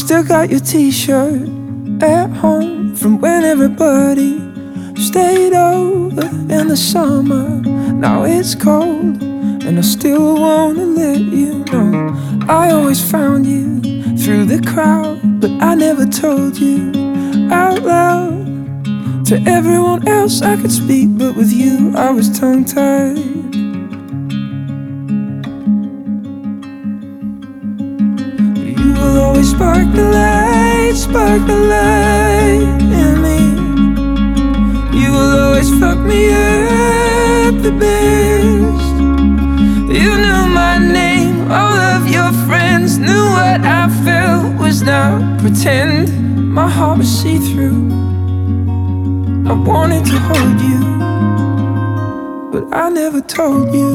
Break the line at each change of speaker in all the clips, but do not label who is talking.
still got your t-shirt at home from when everybody stayed over in the summer. Now it's cold and I still wanna let you know I always found you through the crowd, but I never told you out loud. To everyone else I could speak, but with you I was tongue-tied. You will always spark the light in me. You will always fuck me up the best. You knew my name, all of your friends knew what I felt was not pretend. My heart was see-through. I wanted to hold you, but I never told you.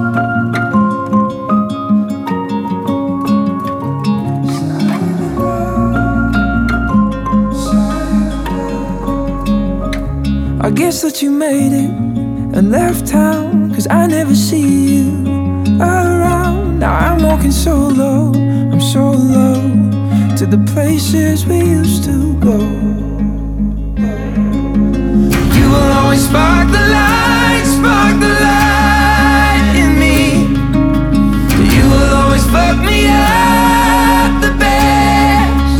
I guess that you made it and left town, 'cause I never see you around. Now I'm walking solo, I'm so low, to the places we used to go. You will always spark the light in me. You will always fuck me up the best.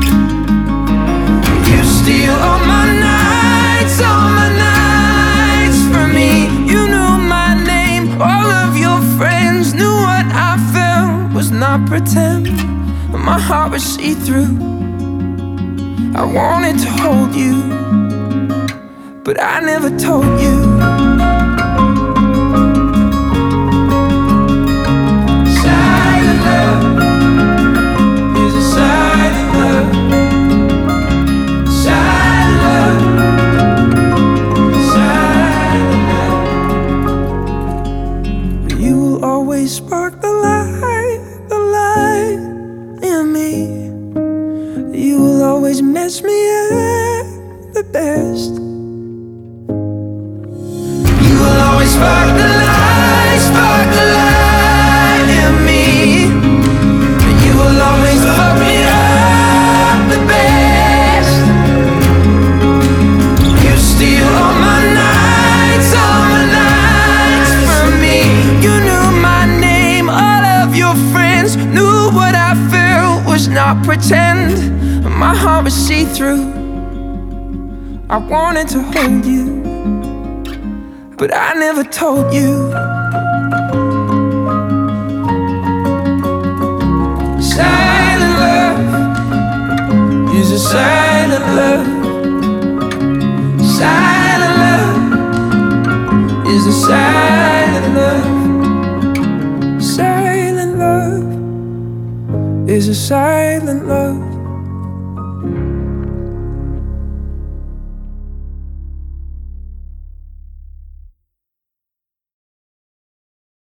You steal all my nights from me. You knew my name, all of your friends knew what I felt was not pretend. My heart was see-through. I wanted to hold you, but I never told you. Silent love is a silent love. Silent love, silent love. You will always spark the light in me. You will always mess me up the best. Spark the light in me. You will always fuck me up the best. You steal all my nights from me. You knew my name, all of your friends knew what I felt was not pretend. My heart was see-through. I wanted to hold you, but I never told you. Silent love is a silent love. Silent love is a silent love. Silent love is a silent love.